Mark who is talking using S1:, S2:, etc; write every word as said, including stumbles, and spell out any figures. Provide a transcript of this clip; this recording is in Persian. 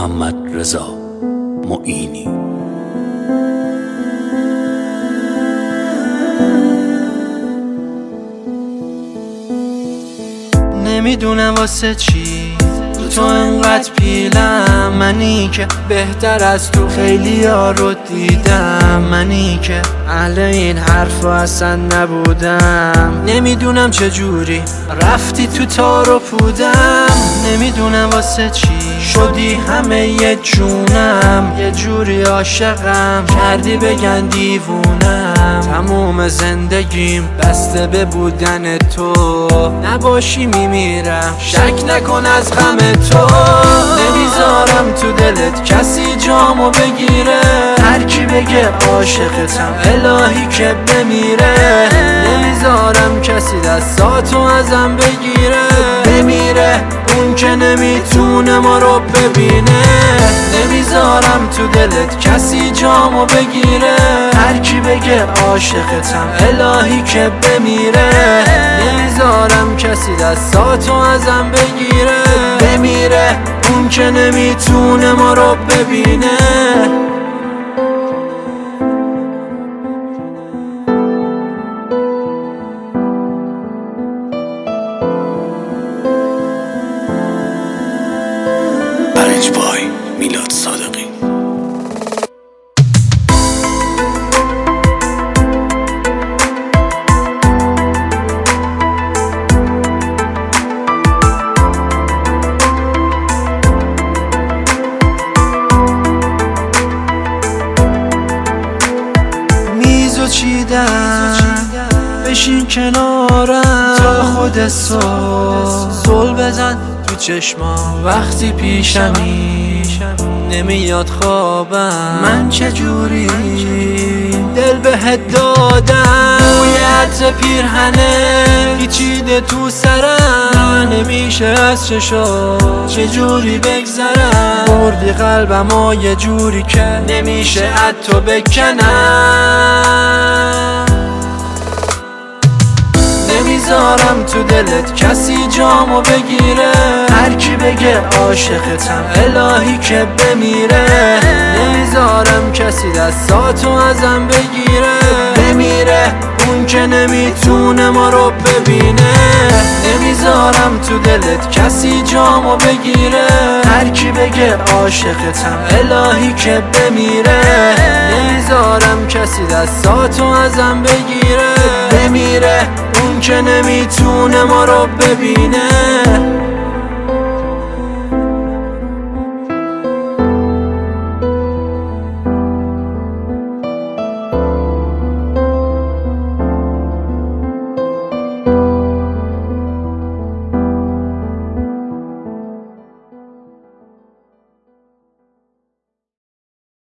S1: محمد رضا معینی.
S2: نمیدونم واسه چی تو انقدر پیلم، منی که بهتر از تو خیلی ها رو دیدم، منی که اهل این حرفا اصلا نبودم. نمیدونم چجوری رفتی تو تار و پودم، نمیدونم واسه چی شدی همه یه جونم، یه جوری عاشقم کردی بگن دیوونم. تموم زندگیم بسته به بودن تو، نباشی میمیرم شک نکن از غم تو. نمیذارم تو دلت کسی جامو بگیره، هر کی بگه عاشقتم الهی که بمیره. نمیذارم کسی دستاتو ازم بگیره، بمیره اون که نمیتونه ما رو ببینه. نمیذارم تو دلت کسی جامو بگیره، هر کی بگه عاشقتم الهی که بمیره. نمیذارم کسی دستاتو ازم بگیره، بمیره اون که نمیتونه ما رو ببینه.
S1: برنج بای میلاد صادقی.
S2: میزو چیدم بشین کنارم تا خود صبح زل بزن تو چشمام. وقتی پیشمی نمیاد خوابم، من چجوری دل بهت دادم. بوی عطر پیرهنه پیچیده تو سرم، نمیشه از چشا چجوری بگذرم. بردی قلبم یه جوری که نمیشه از تو بکنم. نمیذارم تو دلت کسی جامو بگیره، هر کی بگه عاشقتم الهی که بمیره. نمیذارم کسی دستاتو ازم بگیره، بمیره اون که نمیتونه ما رو ببینه. نمیذارم تو دلت کسی جامو بگیره، هر کی بگه عاشقتم الهی که بمیره. نمیذارم کسی دستاتو ازم بگیره، بمیره اون که نمیتونه ما رو ببینه.